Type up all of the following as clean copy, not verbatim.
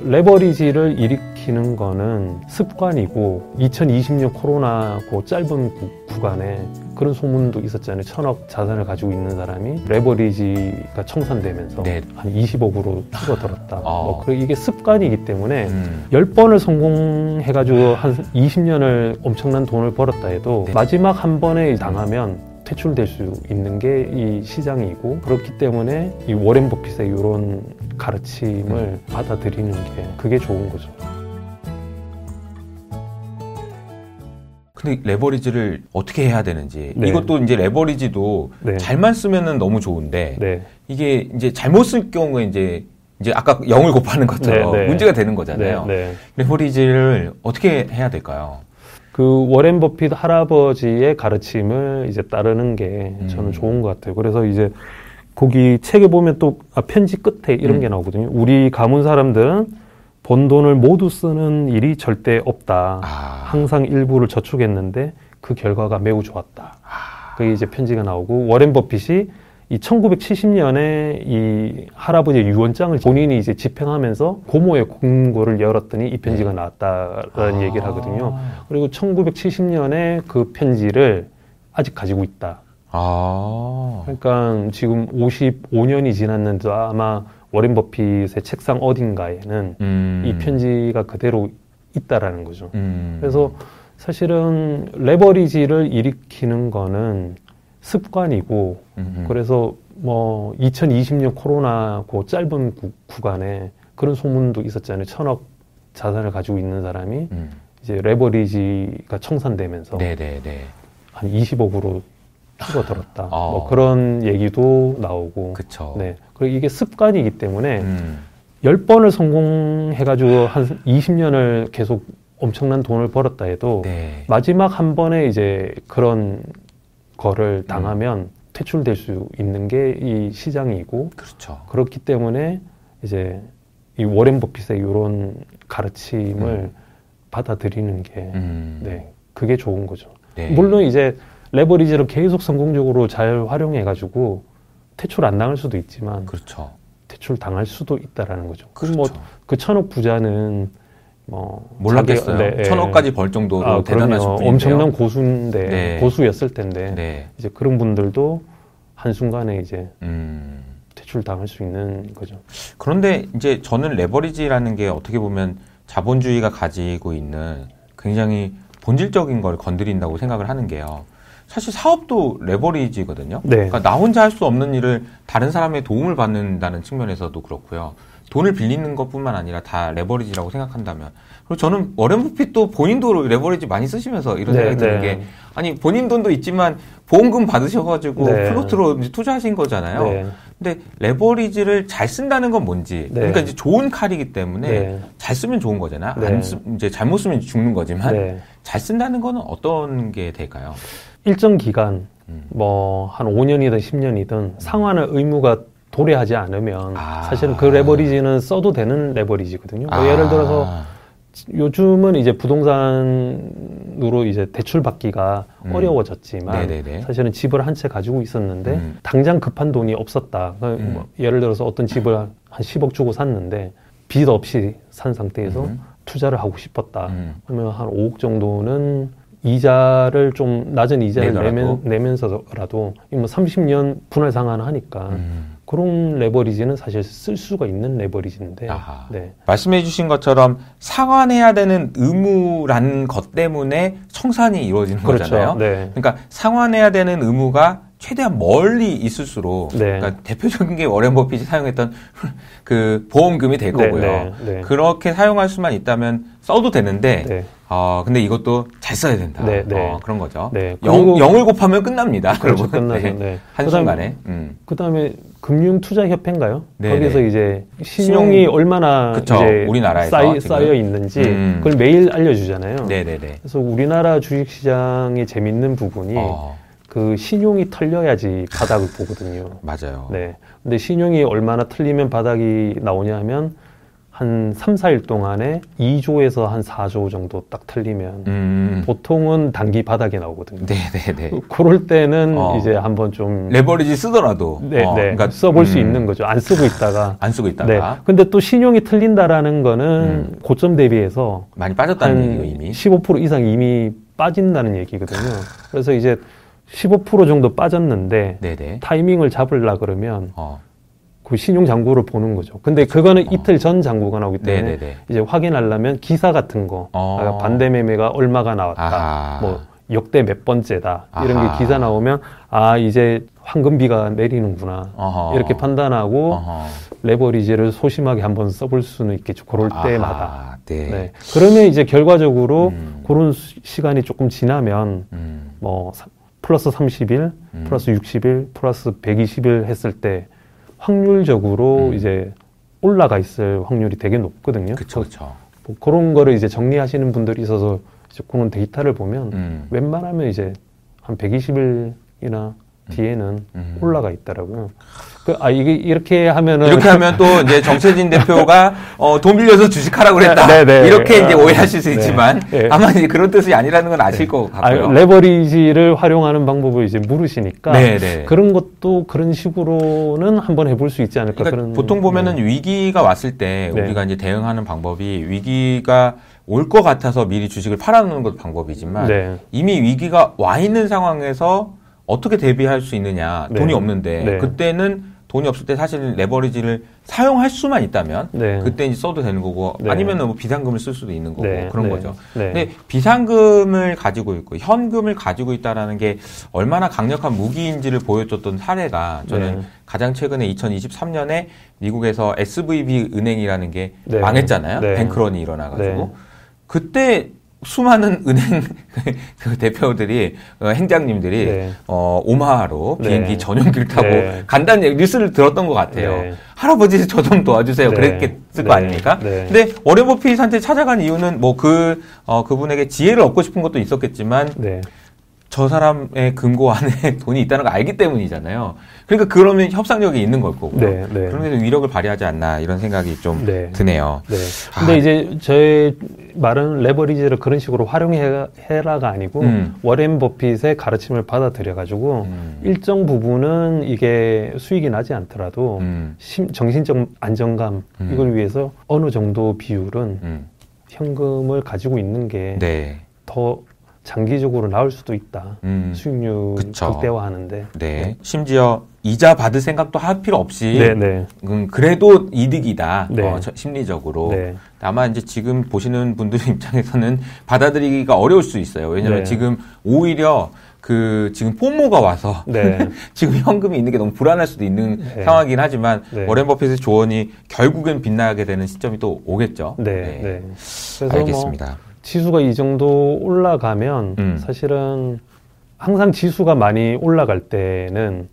레버리지를 일으키는 거는 습관이고 2020년 코로나 그 짧은 구간에 그런 소문도 있었잖아요. 1000억 자산을 가지고 있는 사람이 레버리지가 청산되면서 네. 한 20억으로 줄어들었다. 이게 습관이기 때문에 10번을 성공해가지고 한 20년을 엄청난 돈을 벌었다 해도 네. 마지막 한 번에 당하면 퇴출될 수 있는 게 이 시장이고, 그렇기 때문에 이 워렌 버핏의 이런 가르침을 받아들이는 게 그게 좋은 거죠. 근데 레버리지를 어떻게 해야 되는지, 네. 이것도 이제 레버리지도 네. 잘만 쓰면은 너무 좋은데 네. 이게 이제 잘못 쓸 경우에 이제 아까 0을 곱하는 것처럼 네, 네. 문제가 되는 거잖아요. 네, 네. 레버리지를 어떻게 해야 될까요? 그 워렌 버핏 할아버지의 가르침을 이제 따르는 게 저는 좋은 것 같아요. 그래서 이제 거기 책에 보면 또 편지 끝에 이런 게 나오거든요. 우리 가문 사람들은 번 돈을 모두 쓰는 일이 절대 없다. 항상 일부를 저축했는데 그 결과가 매우 좋았다. 그게 이제 편지가 나오고, 워렌 버핏이 이 1970년에 이 할아버지의 유언장을 본인이 이제 집행하면서 고모의 공고를 열었더니 이 편지가 나왔다라는 얘기를 하거든요. 그리고 1970년에 그 편지를 아직 가지고 있다. 그러니까 지금 55년이 지났는데 아마 워렌 버핏의 책상 어딘가에는 이 편지가 그대로 있다라는 거죠. 그래서 사실은 레버리지를 일으키는 거는 습관이고, 그래서 뭐 2020년 코로나 그 짧은 구간에 그런 소문도 있었잖아요. 1000억 자산을 가지고 있는 사람이 이제 레버리지가 청산되면서 한 20억으로 줄어들었다. 뭐 그런 얘기도 나오고. 그쵸. 네. 그리고 이게 습관이기 때문에 10번을 성공해가지고 한 20년을 계속 엄청난 돈을 벌었다 해도 마지막 한 번에 이제 그런 거를 당하면 퇴출될 수 있는 게 이 시장이고, 그렇죠. 그렇기 때문에 이제 이 워렌 버핏의 이런 가르침을 받아들이는 게 네, 그게 좋은 거죠. 물론 이제 레버리지를 계속 성공적으로 잘 활용해가지고 퇴출 안 당할 수도 있지만, 그렇죠. 퇴출 당할 수도 있다라는 거죠. 그렇죠. 뭐 그 1000억 부자는 뭐 몰랐겠어요. 1000억까지 벌 전도로 대단하신 분인데요. 엄청난 고수인데, 고수였을 텐데 이제 그런 분들도 한순간에 이제 퇴출 당할 수 있는 거죠. 그런데 이제 저는 레버리지라는 게 어떻게 보면 자본주의가 가지고 있는 굉장히 본질적인 걸 건드린다고 생각을 하는 게요. 사실 사업도 레버리지거든요. 그러니까 나 혼자 할 수 없는 일을 다른 사람의 도움을 받는다는 측면에서도 그렇고요. 돈을 빌리는 것뿐만 아니라 다 레버리지라고 생각한다면, 그리고 저는 워렌 버핏도 본인도 레버리지 많이 쓰시면서 이런 생각이 드는 게, 아니 본인 돈도 있지만 보험금 받으셔가지고 플로트로 이제 투자하신 거잖아요. 근데 레버리지를 잘 쓴다는 건 뭔지, 그러니까 이제 좋은 칼이기 때문에 잘 쓰면 좋은 거잖아. 이제 잘못 쓰면 죽는 거지만 잘 쓴다는 거는 어떤 게 될까요? 일정 기간, 뭐 한 5년이든 10년이든 상환의 의무가 도래하지 않으면 사실은 그 레버리지는 써도 되는 레버리지거든요. 뭐 예를 들어서 요즘은 이제 부동산으로 이제 대출 받기가 어려워졌지만 사실은 집을 한 채 가지고 있었는데 당장 급한 돈이 없었다. 뭐 예를 들어서 어떤 집을 한 10억 주고 샀는데 빚 없이 산 상태에서 투자를 하고 싶었다. 그러면 한 5억 정도는 이자를 좀 낮은 이자를 내면서라도 뭐 30년 분할 상환을 하니까 그런 레버리지는 사실 쓸 수가 있는 레버리지인데. 말씀해 주신 것처럼 상환해야 되는 의무라는 것 때문에 청산이 이루어지는 거잖아요. 그러니까 상환해야 되는 의무가 최대한 멀리 있을수록 그러니까 대표적인 게 워렌 버핏이 사용했던 그 보험금이 될 거고요. 그렇게 사용할 수만 있다면 써도 되는데 근데 이것도 잘 써야 된다. 그런 거죠. 0을 곱하면 끝납니다. 그렇죠. 끝나죠. 한순간에. 그다음에 금융투자협회인가요? 거기서 이제 신용이 얼마나 이제 우리나라에서 쌓여 있는지 그걸 매일 알려주잖아요. 그래서 우리나라 주식시장의 재밌는 부분이 그 신용이 털려야지 바닥을 보거든요. 맞아요. 근데 신용이 얼마나 털리면 바닥이 나오냐 하면 한 3, 4일 동안에 2조에서 한 4조 정도 딱 틀리면 보통은 단기 바닥에 나오거든요. 네네네. 그럴 때는 이제 한번 좀 레버리지 쓰더라도 그러니까 써볼 수 있는 거죠. 안 쓰고 있다가 안 쓰고 있다가. 근데 또 신용이 틀린다라는 거는 고점 대비해서 많이 빠졌다는 얘기가 이미 15% 이상 이미 빠진다는 얘기거든요. 그래서 이제 15% 정도 빠졌는데 네네. 타이밍을 잡으려 그러면 그 신용 장부를 보는 거죠. 근데 그거는 이틀 전 장부가 나오기 때문에 네네네. 이제 확인하려면 기사 같은 거, 반대 매매가 얼마가 나왔다, 뭐 역대 몇 번째다 이런 게 기사 나오면 이제 황금비가 내리는구나 이렇게 판단하고 레버리지를 소심하게 한번 써볼 수는 있겠죠. 그럴 때마다. 네. 그러면 이제 결과적으로 그런 시간이 조금 지나면 뭐 플러스 30일, 플러스 60일, 플러스 120일 했을 때 확률적으로 이제 올라가 있을 확률이 되게 높거든요. 그렇죠. 뭐 그런 거를 이제 정리하시는 분들이 있어서 이제 그런 데이터를 보면 웬만하면 이제 한 120일이나 뒤에는 올라가 있더라고요. 이게 이렇게 하면 또 이제 정세진 대표가 돈 빌려서 주식하라고 그랬다. 이렇게 이제 오해하실 수 있지만 아마 이제 그런 뜻이 아니라는 건 아실 것 같고요. 레버리지를 활용하는 방법을 이제 물으시니까 그런 것도 그런 식으로는 한번 해볼 수 있지 않을까. 그러니까 보통 보면은 위기가 왔을 때 우리가 이제 대응하는 방법이 위기가 올 것 같아서 미리 주식을 팔아놓는 것도 방법이지만 이미 위기가 와 있는 상황에서 어떻게 대비할 수 있느냐. 돈이 없는데 그때는 돈이 없을 때 사실 레버리지를 사용할 수만 있다면 그때 이제 써도 되는 거고 아니면은 뭐 비상금을 쓸 수도 있는 거고 그런 거죠. 근데 비상금을 가지고 있고 현금을 가지고 있다라는 게 얼마나 강력한 무기인지를 보여줬던 사례가 저는 가장 최근에 2023년에 미국에서 SVB 은행이라는 게 망했잖아요. 뱅크런이 일어나가지고 그때 수많은 은행 대표들이 행장님들이 오마하로 비행기 전용기를 타고 간다는 뉴스를 들었던 것 같아요. 할아버지 저 좀 도와주세요. 그랬을 거 아닙니까? 근데 워렌 버핏한테 찾아간 이유는 뭐 그분에게 지혜를 얻고 싶은 것도 있었겠지만 저 사람의 금고 안에 돈이 있다는 걸 알기 때문이잖아요. 그러니까 그러면 협상력이 있는 걸 거고요. 그러면서 위력을 발휘하지 않나 이런 생각이 좀 드네요. 근데 이제 저의 말은 레버리지를 그런 식으로 활용해라가 아니고 워렌 버핏의 가르침을 받아들여가지고 일정 부분은 이게 수익이 나지 않더라도 정신적 안정감 이걸 위해서 어느 정도 비율은 현금을 가지고 있는 게 더 장기적으로 나올 수도 있다. 수익률 극대화하는데. 심지어 이자 받을 생각도 할 필요 없이 그래도 이득이다. 심리적으로. 아마 이제 지금 보시는 분들 입장에서는 받아들이기가 어려울 수 있어요. 왜냐하면 지금 오히려 지금 포모가 와서 지금 현금이 있는 게 너무 불안할 수도 있는 상황이긴 하지만 워렌 버핏의 조언이 결국엔 빛나게 되는 시점이 또 오겠죠. 그래서 알겠습니다. 지수가 이 정도 올라가면 사실은 항상 지수가 많이 올라갈 때는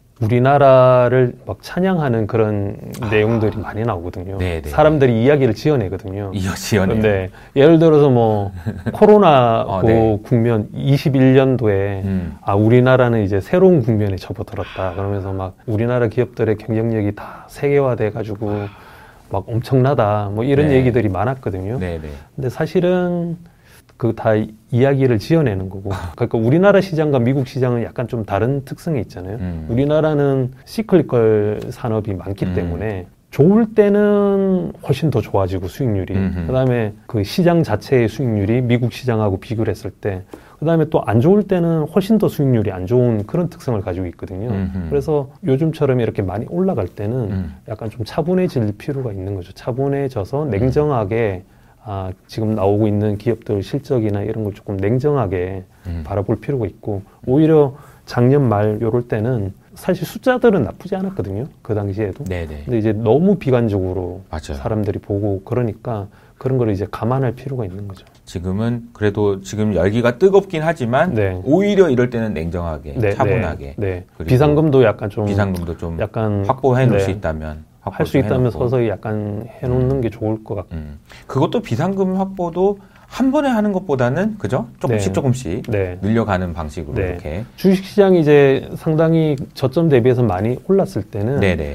우리나라를 막 찬양하는 그런 내용들이 많이 나오거든요. 사람들이 이야기를 지어내거든요. 근데 예를 들어서 뭐 코로나 국면 21년도에 우리나라는 이제 새로운 국면에 접어들었다. 그러면서 막 우리나라 기업들의 경쟁력이 다 세계화돼 가지고 막 엄청나다 뭐 이런 얘기들이 많았거든요. 근데 사실은 다 이야기를 지어내는 거고. 그러니까 우리나라 시장과 미국 시장은 약간 좀 다른 특성이 있잖아요. 우리나라는 시클리컬 산업이 많기 때문에 좋을 때는 훨씬 더 좋아지고 수익률이. 그다음에 그 시장 자체의 수익률이 미국 시장하고 비교를 했을 때 그다음에 또 안 좋을 때는 훨씬 더 수익률이 안 좋은 그런 특성을 가지고 있거든요. 그래서 요즘처럼 이렇게 많이 올라갈 때는 약간 좀 차분해질 필요가 있는 거죠. 차분해져서 냉정하게 지금 나오고 있는 기업들 실적이나 이런 걸 조금 냉정하게 바라볼 필요가 있고 오히려 작년 말 요럴 때는 사실 숫자들은 나쁘지 않았거든요. 그 당시에도. 근데 이제 너무 비관적으로 사람들이 보고 그러니까 그런 걸 이제 감안할 필요가 있는 거죠. 지금은 그래도 지금 열기가 뜨겁긴 하지만 오히려 이럴 때는 냉정하게 차분하게 비상금도 약간 좀 약간 확보해 놓을 수 있다면 할 수 있다면 서서히 약간 해놓는 게 좋을 것 같고 그것도 비상금 확보도 한 번에 하는 것보다는 그죠? 조금씩 늘려가는 방식으로 이렇게 주식시장이 이제 상당히 저점 대비해서 많이 올랐을 때는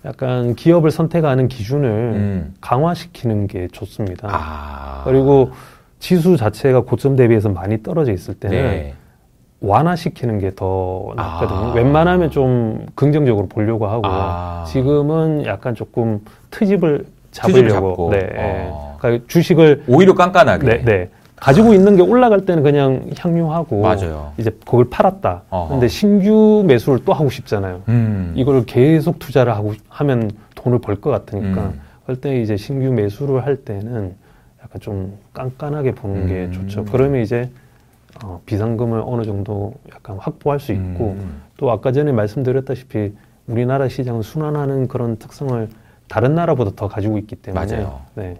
약간 기업을 선택하는 기준을 강화시키는 게 좋습니다. 그리고 지수 자체가 고점 대비해서 많이 떨어져 있을 때는 네. 완화시키는 게 더 낫거든요. 웬만하면 좀 긍정적으로 보려고 하고 지금은 약간 조금 트집을 잡으려고. 네. 그러니까 주식을 오히려 깐깐하게. 네, 네. 가지고 있는 게 올라갈 때는 그냥 향유하고 맞아요. 이제 그걸 팔았다. 근데 신규 매수를 또 하고 싶잖아요. 이걸 계속 투자를 하면 돈을 벌 것 같으니까 그럴 때 이제 신규 매수를 할 때는 약간 좀 깐깐하게 보는 게 좋죠. 그러면 이제 비상금을 어느 정도 약간 확보할 수 있고 또 아까 전에 말씀드렸다시피 우리나라 시장은 순환하는 그런 특성을 다른 나라보다 더 가지고 있기 때문에 맞아요. 네,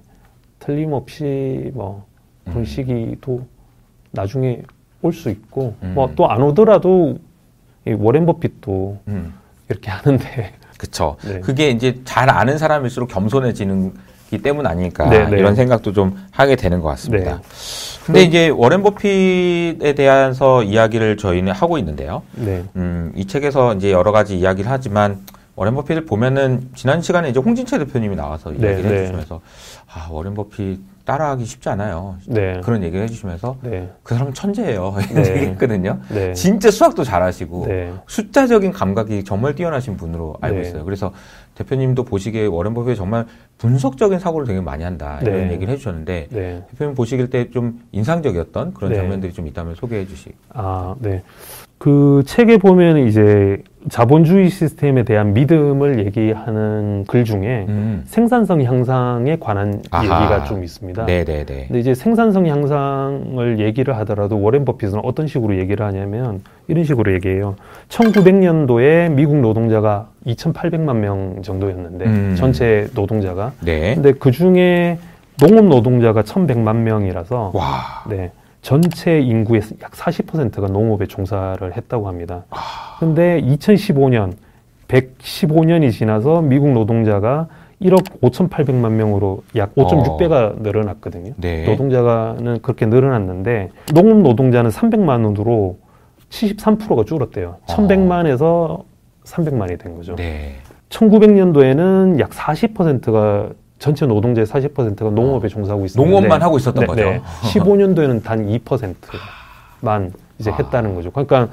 틀림없이 뭐 그런 시기도 나중에 올 수 있고 뭐 또 안 오더라도 이 워렌 버핏도 이렇게 하는데 그쵸. 네. 그게 이제 잘 아는 사람일수록 겸손해지는 기 때문 아닐까 네. 이런 생각도 좀 하게 되는 것 같습니다. 네. 근데 이제 워렌 버핏에 대해서 이야기를 저희는 하고 있는데요. 네. 이 책에서 이제 여러 가지 이야기를 하지만 워렌 버핏을 보면은 지난 시간에 이제 홍진채 대표님이 나와서 이야기를 해주시면서 워렌 버핏 따라하기 쉽지 않아요. 네. 그런 얘기를 해주시면서 네. 그 사람 천재예요. 이런 얘기 했거든요. 네. 진짜 수학도 잘하시고 네. 숫자적인 감각이 정말 뛰어나신 분으로 알고 있어요. 그래서 대표님도 보시기에 워렌 버핏이 정말 분석적인 사고를 되게 많이 한다 이런 얘기를 해주셨는데 대표님 보시길 때 좀 인상적이었던 그런 장면들이 좀 있다면 소개해 주시기. 네. 그 책에 보면 이제 자본주의 시스템에 대한 믿음을 얘기하는 글 중에 생산성 향상에 관한 얘기가 좀 있습니다. 네네네. 근데 이제 생산성 향상을 얘기를 하더라도 워렌 버핏은 어떤 식으로 얘기를 하냐면 이런 식으로 얘기해요. 1900년도에 미국 노동자가 2,800만 명 정도였는데 전체 노동자가. 네. 근데 그 중에 농업 노동자가 1,100만 명이라서 네. 전체 인구의 약 40%가 농업에 종사를 했다고 합니다. 근데 2015년, 115년이 지나서 미국 노동자가 1억 5,800만 명으로 약 5.6배가 늘어났거든요. 네. 노동자는 그렇게 늘어났는데 농업 노동자는 300만 원으로 73%가 줄었대요. 1,100만에서 300만이 된 거죠. 네. 1900년도에는 약 40%가 전체 노동자의 40%가 농업에 종사하고 있었는데 농업만 하고 있었던 거죠. 15년도에는 단 2%만 이제 했다는 거죠. 그러니까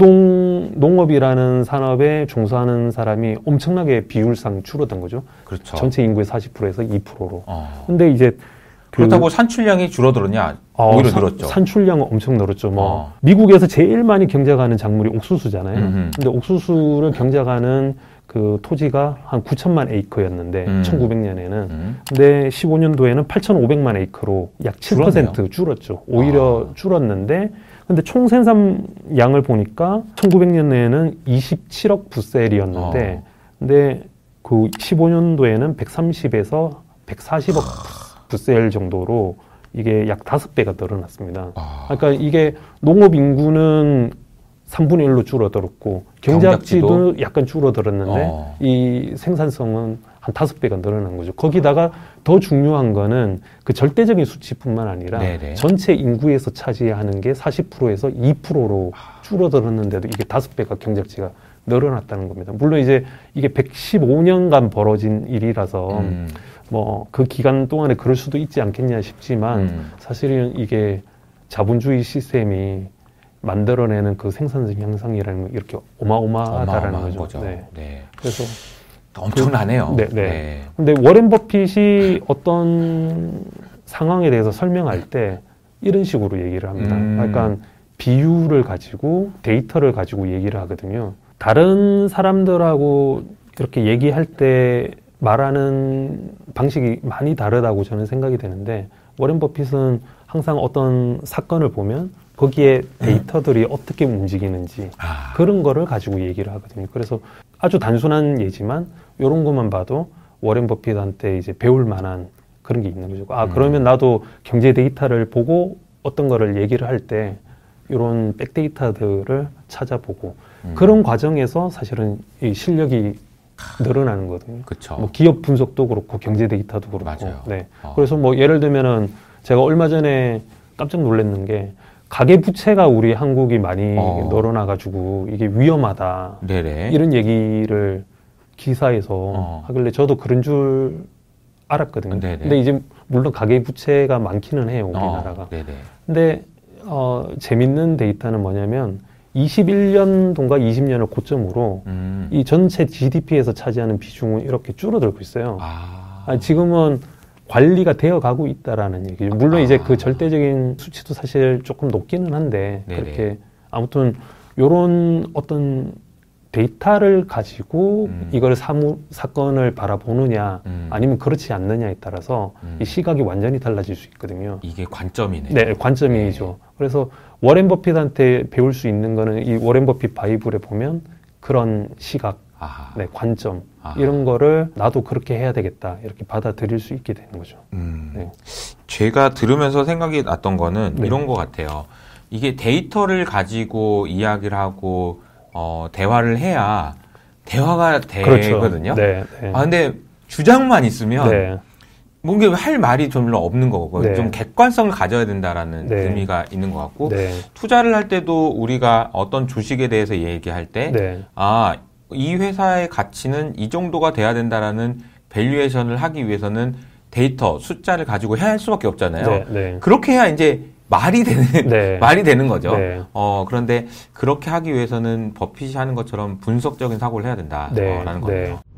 농업이라는 산업에 종사하는 사람이 엄청나게 비율상 줄어든 거죠. 그렇죠. 전체 인구의 40%에서 2%로. 근데 이제 그렇다고 산출량이 줄어들었냐? 오히려 늘었죠. 산출량은 엄청 늘었죠. 미국에서 제일 많이 경작하는 작물이 옥수수잖아요. 근데 옥수수를 경작하는 그 토지가 한 9천만 에이커였는데 1900년에는 근데 15년도에는 8,500만 에이커로 약 7% 줄었죠. 오히려 줄었는데 근데 총 생산량을 보니까 1900년에는 27억 부셀이었는데 근데 그 15년도에는 130에서 140억 부셀 정도로 이게 약 5배가 늘어났습니다. 그러니까 이게 농업 인구는 3분의 1로 줄어들었고 경작지도 약간 줄어들었는데 이 생산성은 한 5배가 늘어난 거죠. 거기다가 더 중요한 거는 그 절대적인 수치뿐만 아니라 전체 인구에서 차지하는 게 40%에서 2%로 줄어들었는데도 이게 5배가 경작지가 늘어났다는 겁니다. 물론 이제 이게 115년간 벌어진 일이라서 뭐 그 기간 동안에 그럴 수도 있지 않겠냐 싶지만 사실은 이게 자본주의 시스템이 만들어내는 그 생산성 향상이라는 건 이렇게 어마어마하다라는 거죠. 네. 그래서 엄청나네요. 네. 근데 워렌 버핏이 어떤 상황에 대해서 설명할 때 이런 식으로 얘기를 합니다. 그러니까 비율을 가지고 데이터를 가지고 얘기를 하거든요. 다른 사람들하고 이렇게 얘기할 때 말하는 방식이 많이 다르다고 저는 생각이 되는데 워렌 버핏은 항상 어떤 사건을 보면 거기에 데이터들이 어떻게 움직이는지 그런 거를 가지고 얘기를 하거든요. 그래서 아주 단순한 예지만 이런 것만 봐도 워렌 버핏한테 이제 배울 만한 그런 게 있는 거죠. 그러면 나도 경제 데이터를 보고 어떤 거를 얘기를 할 때 이런 백데이터들을 찾아보고 그런 과정에서 사실은 이 실력이 늘어나는 거거든요. 그쵸. 뭐 기업 분석도 그렇고 경제 데이터도 그렇고. 맞아요. 네. 그래서 뭐 예를 들면은 제가 얼마 전에 깜짝 놀랐는 게 가계 부채가 우리 한국이 많이 늘어나가지고 이게 위험하다. 네네. 이런 얘기를 기사에서 하길래 저도 그런 줄 알았거든요. 네네. 근데 이제 물론 가계부채가 많기는 해요, 우리나라가. 네네. 근데 재밌는 데이터는 뭐냐면 21년도인가 20년을 고점으로 이 전체 GDP에서 차지하는 비중은 이렇게 줄어들고 있어요. 지금은 관리가 되어 가고 있다라는 얘기죠. 물론 이제 그 절대적인 수치도 사실 조금 높기는 한데 네네. 그렇게 아무튼 요런 어떤 데이터를 가지고 이걸 사건을 바라보느냐 아니면 그렇지 않느냐에 따라서 이 시각이 완전히 달라질 수 있거든요. 이게 관점이네요. 네, 관점이죠. 네. 그래서 워렌 버핏한테 배울 수 있는 거는 이 워렌 버핏 바이블에 보면 그런 시각, 네, 관점 이런 거를 나도 그렇게 해야 되겠다 이렇게 받아들일 수 있게 되는 거죠. 네. 제가 들으면서 생각이 났던 거는 네. 이런 것 같아요. 이게 데이터를 가지고 이야기를 하고 대화를 해야 대화가 되거든요. 그렇죠. 네, 네. 근데 주장만 있으면 네. 뭔가 할 말이 좀 별로 없는 거고 네. 좀 객관성을 가져야 된다라는 네. 의미가 있는 것 같고 네. 투자를 할 때도 우리가 어떤 주식에 대해서 얘기할 때 네. 이 회사의 가치는 이 정도가 돼야 된다라는 밸류에이션을 하기 위해서는 데이터, 숫자를 가지고 해야 할 수밖에 없잖아요. 네. 네. 그렇게 해야 이제 말이 되는 네. 말이 되는 거죠. 네. 그런데 그렇게 하기 위해서는 버핏이 하는 것처럼 분석적인 사고를 해야 된다라는 거예요.